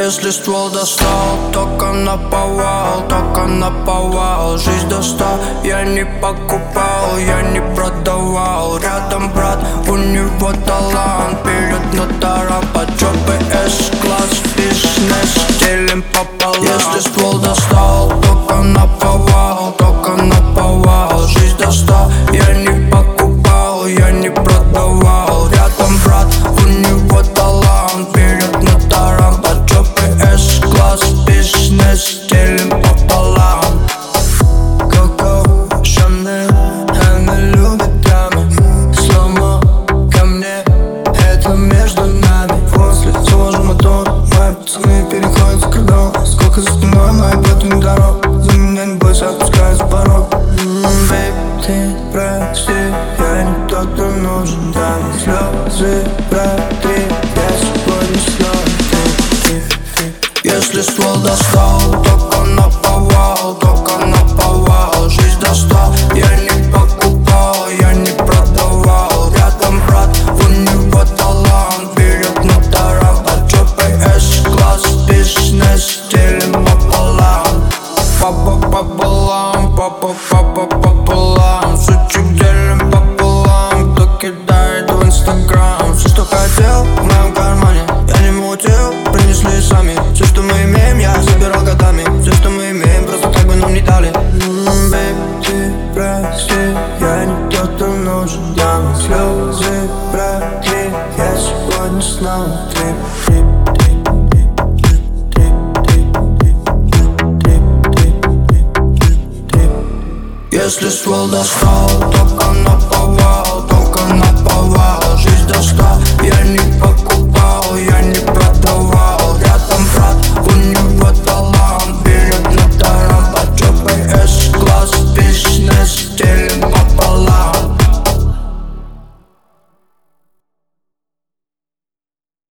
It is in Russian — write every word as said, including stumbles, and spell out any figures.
Если ствол достал, только наповал, только наповал. Жизнь до ста я не покупал, я не продавал. Рядом брат, у него талант, вперед на таран. Под жопой С-класс, бизнес делим пополам. Если ствол достал, только наповал, только наповал. Жизнь до ста я не покупал, я не продавал. Рядом брат, у него талант, вперед на таран. Под жопой С-класс, бизнес делим пополам. Коко, Шанель, она любит драмы. Сломо ко мне, это между нами. После завожу мотор, мои пацаны переходят за кордон. Сколько за спиной моих путных дорог, за меня не бойся, отпускай за порог. Ммм, бейб, ты прости, я не тот, кто нужен. Дам слезы, протри, я сегодня снова ты, ты, ты. Если ствол достал, только наповал, только наповал. Жизнь до ста я не покупал, я не продавал. Рядом брат, у него талант, вперед на таран. Под жопой С-класс, бизнес делим пополам. Папа пополам, папа папа пополам. Сучек делим пополам, кто кидает в инстаграм. Все, что хотел, в моем кармане, я не мутил, принесли сами. Все, что мы имеем, я забирал годами. Все, что мы имеем, просто так бы нам не дали. Ммм, бейб, ты прости, я не тот, кто нужен. Дам слезы, протри, я сегодня снова трип, трип, трип, трип, трип, трип, трип, трип, трип, трип. Если ствол достал, только